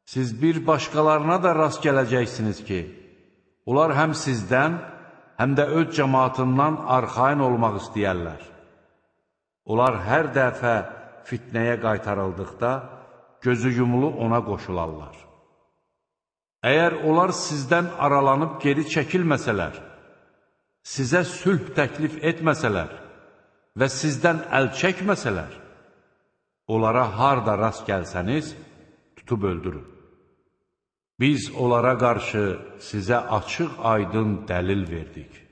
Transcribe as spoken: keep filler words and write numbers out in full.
Siz bir başqalarına da rast gələcəksiniz ki, onlar həm sizdən, həm də öz cəmaatından arxayın olmaq istəyərlər. Onlar hər dəfə fitnəyə qaytarıldıqda, gözü yumulu ona qoşularlar. Əgər onlar sizdən aralanıb geri çəkilməsələr, sizə sülh təklif etməsələr və sizdən əl çəkməsələr, onlara harda rast gəlsəniz, tutub öldürün. Biz onlara qarşı sizə açıq-aydın dəlil verdik.